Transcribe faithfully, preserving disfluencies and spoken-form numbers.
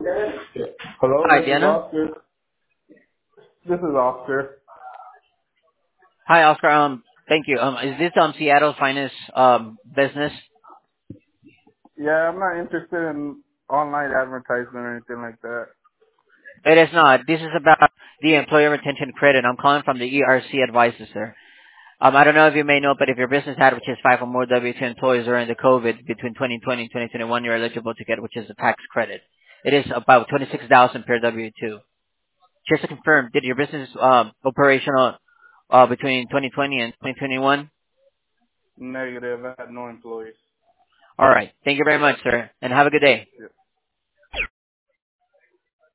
Hello, Hi, this is Diana. Oscar. This is Oscar. Hi, Oscar. Um, thank you. Um, is this um Seattle Finance um business? Yeah, I'm not interested in online advertisement or anything like that. It is not. This is about the employer retention credit. I'm calling from the E R C advisor, sir. Um, I don't know if you may know, but if your business had which is five or more W two employees during the COVID between twenty twenty and twenty twenty-one, you're eligible to get which is a tax credit. It is about twenty-six thousand per W two. Just to confirm, did your business um operational uh between twenty twenty and twenty twenty-one? Negative. I had no employees. All right. Thank you very much, sir, and have a good day. Yeah.